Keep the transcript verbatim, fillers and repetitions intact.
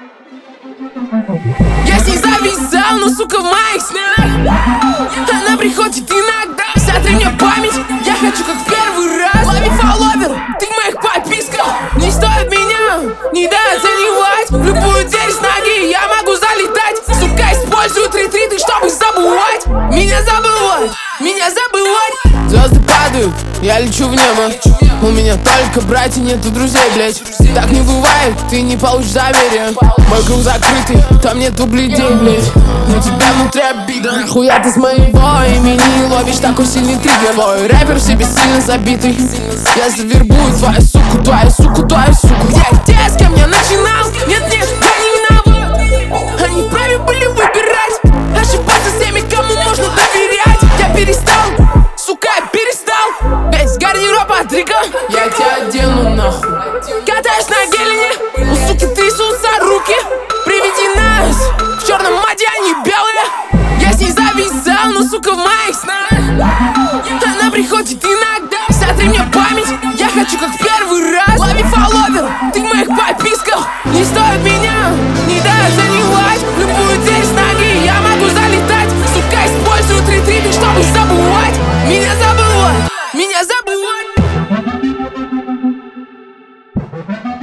Я с ней завязал, но сука в моих снах она приходит иногда, сотри мне память. Я хочу как в первый раз. Лови фолловер, ты в моих подписках. Не стоит меня недооценивать. В любую дверь с ноги я могу залетать. Сука, используют ретриты, чтобы забывать. Меня забывать, меня забывать. Звезды падают, я лечу в небо. У меня только братья, нету друзей, блять. Так не бывает, ты не получишь доверия. Мой круг закрытый, там нету бледей, блять. Но тебя внутри обида. Нахуя ты с моего имени ловишь такой сильный триггер? Твой рэпер в себе сильно забитый. Я завербую твою суку, твою суку, твою суку. Где, где, с кем я начинал? Нет, нет, я не виноват. Они вправе были выбирать. Ошибаться с теми, кому можно доверять. Я перестал, сука, я перестал. Весь гардероб от Рига. Я тебя одену нахуй. Катаешь на гелине, у суки трясутся руки. Приведи нас, в черном маде они белые. Я с ней завязал, но сука в моих снах она приходит иногда, сотри мне память. Я хочу как в первый раз. Лови фолловер, ты в моих подписках. Не стоит меня недооценивать. В любую дверь с ноги я могу залетать. Сука, используют ретриты, чтобы забывать. Меня забывать, меня забывать.